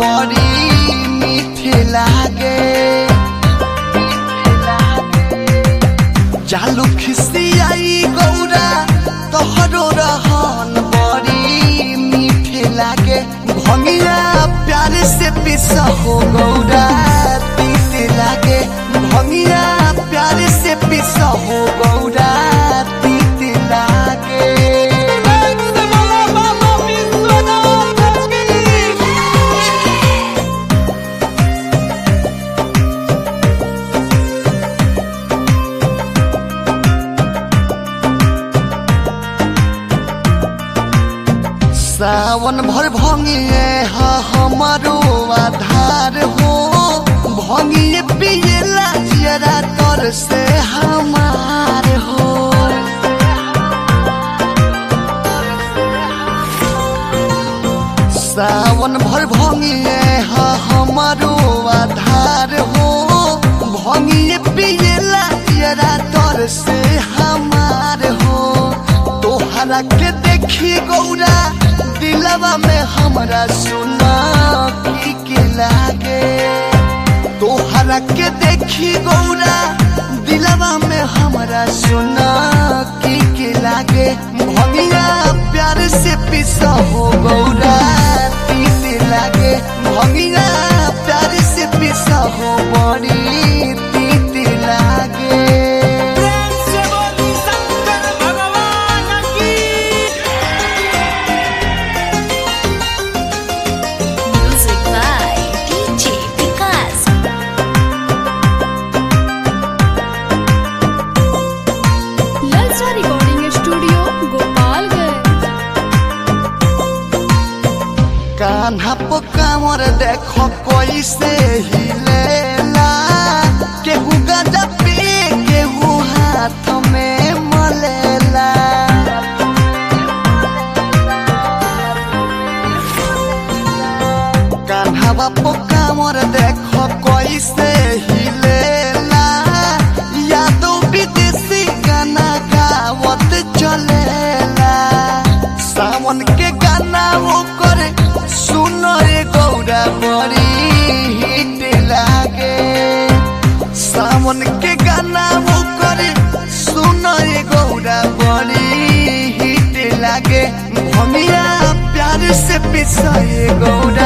बड़ी मीठे लागे। जालू खिसियाई गौरा तोहरो रहन बड़ी मीठे लागे। भंगिया प्यार से पिसा हो गौरा तीते लागे। भंगिया प्यार से पिसा हो गौरा तीते लागे। सावन भर भंगिए हमारो आधार हो। भंगिए पियला जरा तर से हमार हो। सावन भर भंगिए हमारो आधार हो। भंगिए पियला जरा तर से हमार हो। तोहरा के देखी गौरा दिलवा में हमरा सुना की लागे। तोहरा के देखी गौरा दिलवा में हमरा सुना की लागे। भंगिया प्यार से पिसा हो गौरा तीते लागे। भंगिया प्यार से पिसा हो बड़ी तीते लागे। कान्हा पो कामर देखो कैसे हिलेला। केहू गाजा पी केहू हाथ में मलेला। कान्हा पो कामर देखो कैसे हिलेला। यादो विदेशी गाना गावत चलेला। सावन के गाना वो करे सुनो रे गौरा बड़ी हिट लागे। सावन के गाना वो करे सुनो रे गौरा बड़ी हिट लागे। भंगिया प्यार से पिसाए गौरा